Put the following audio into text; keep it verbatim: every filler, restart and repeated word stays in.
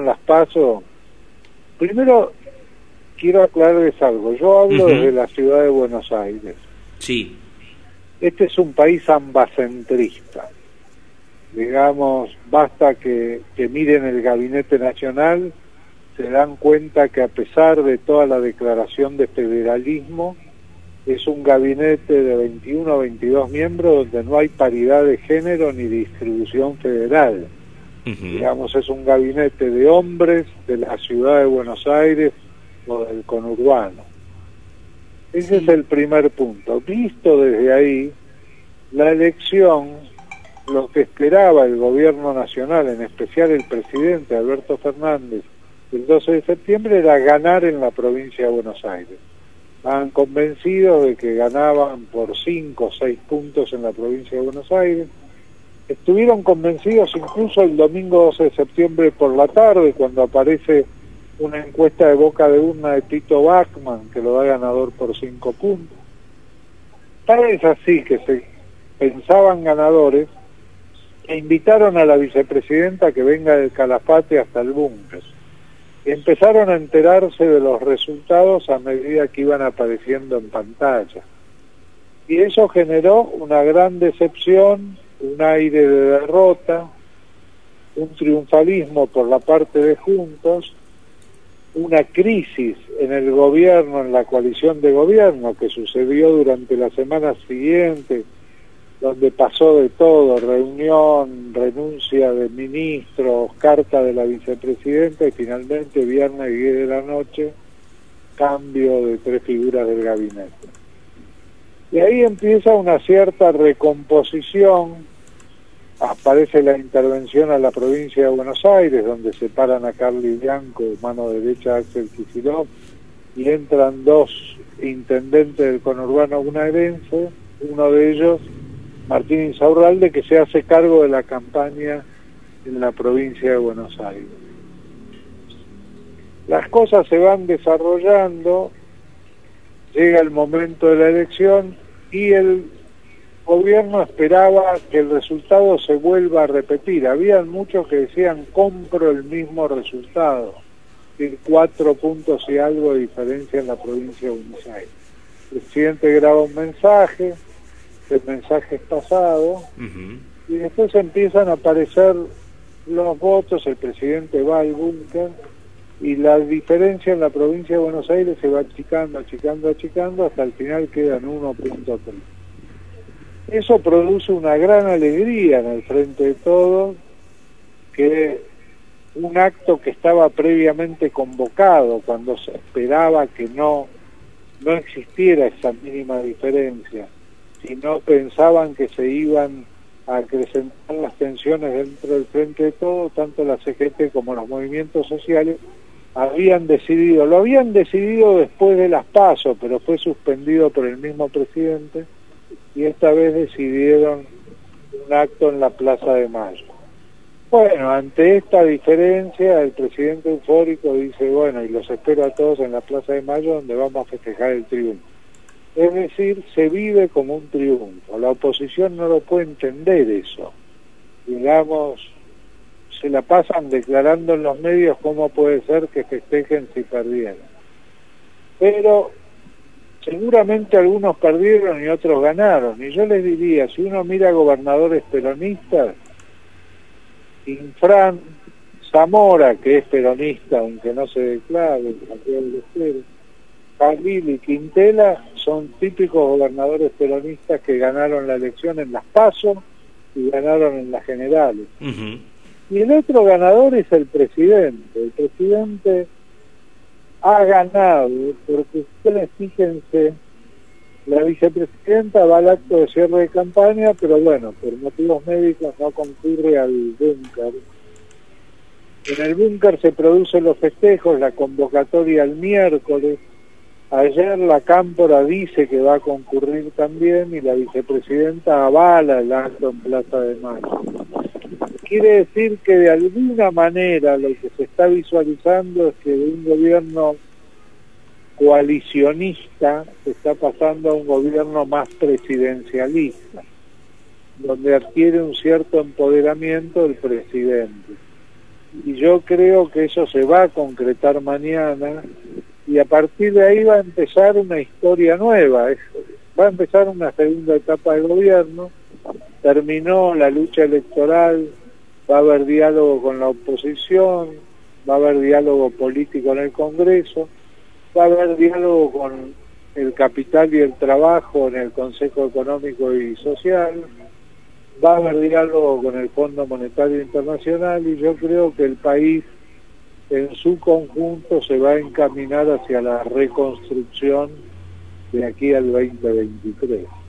las PASO, primero quiero aclararles algo. Yo hablo uh-huh. desde la ciudad de Buenos Aires. Sí. Este es un país ambacentrista. Digamos, basta que, que miren el Gabinete Nacional, se dan cuenta que a pesar de toda la declaración de federalismo, es un gabinete de veintiuno o veintidós miembros donde no hay paridad de género ni distribución federal. Uh-huh. Digamos, es un gabinete de hombres de la ciudad de Buenos Aires o del conurbano. Ese sí. es el primer punto. Visto desde ahí, la elección, lo que esperaba el gobierno nacional, en especial el presidente Alberto Fernández, el doce de septiembre, era ganar en la provincia de Buenos Aires. Estaban convencidos de que ganaban por cinco o seis puntos en la provincia de Buenos Aires. Estuvieron convencidos incluso el domingo doce de septiembre por la tarde, cuando aparece una encuesta de boca de urna de Tito Bachmann, que lo da ganador por cinco puntos. Tal es así que se pensaban ganadores, e invitaron a la vicepresidenta que venga del Calafate hasta el búnker. Empezaron a enterarse de los resultados a medida que iban apareciendo en pantalla. Y eso generó una gran decepción, un aire de derrota, un triunfalismo por la parte de Juntos, una crisis en el gobierno, en la coalición de gobierno, que sucedió durante la semana siguiente, donde pasó de todo: reunión, renuncia de ministros, carta de la vicepresidenta y finalmente viernes diez de la noche, cambio de tres figuras del gabinete. Y ahí empieza una cierta recomposición, aparece la intervención a la provincia de Buenos Aires, donde separan a Carly Bianco, mano derecha a Axel Kicillof, y entran dos intendentes del conurbano bonaerense, uno de ellos Martín Insaurralde, que se hace cargo de la campaña en la provincia de Buenos Aires. Las cosas se van desarrollando, llega el momento de la elección y el gobierno esperaba que el resultado se vuelva a repetir. Habían muchos que decían: compro el mismo resultado, es decir, cuatro puntos y algo de diferencia en la provincia de Buenos Aires. El presidente graba un mensaje, el mensaje es pasado, uh-huh. y después empiezan a aparecer los votos, el presidente va al búnker, y la diferencia en la provincia de Buenos Aires se va achicando, achicando, achicando, hasta el final quedan uno punto tres. Eso produce una gran alegría en el Frente de Todos, que un acto que estaba previamente convocado, cuando se esperaba que no, no existiera esa mínima diferencia, si no pensaban que se iban a acrecentar las tensiones dentro del Frente de Todos, tanto la C G T como los movimientos sociales habían decidido, lo habían decidido después de las PASO, pero fue suspendido por el mismo presidente, y esta vez decidieron un acto en la Plaza de Mayo. Bueno, ante esta diferencia, el presidente eufórico dice: bueno, y los espero a todos en la Plaza de Mayo, donde vamos a festejar el triunfo. Es decir, se vive como un triunfo. La oposición no lo puede entender eso. Digamos, se la pasan declarando en los medios cómo puede ser que festejen si perdieron. Pero seguramente algunos perdieron y otros ganaron. Y yo les diría, si uno mira gobernadores peronistas, Infran, Zamora, que es peronista, aunque no se declare, Jalil y Quintela son típicos gobernadores peronistas que ganaron la elección en las PASO y ganaron en las generales. Uh-huh. Y el otro ganador es el presidente. El presidente ha ganado, porque ustedes fíjense, la vicepresidenta va al acto de cierre de campaña, pero bueno, por motivos médicos no concurre al búnker. En el búnker se producen los festejos, la convocatoria el miércoles. Ayer la Cámpora dice que va a concurrir también y la vicepresidenta avala el acto en Plaza de Mayo. Quiere decir que de alguna manera lo que se está visualizando es que de un gobierno coalicionista se está pasando a un gobierno más y yo creo que eso se va a concretar mañana, y a partir de ahí va a empezar una historia nueva, es, va a empezar una segunda etapa de gobierno. Terminó la lucha electoral, va a haber diálogo con la oposición, va a haber diálogo político en el Congreso, va a haber diálogo con el capital y el trabajo en el Consejo Económico y Social, va a haber diálogo con el Fondo Monetario Internacional, y yo creo que el país en su conjunto se va a encaminar hacia la reconstrucción de aquí al veinte veintitrés.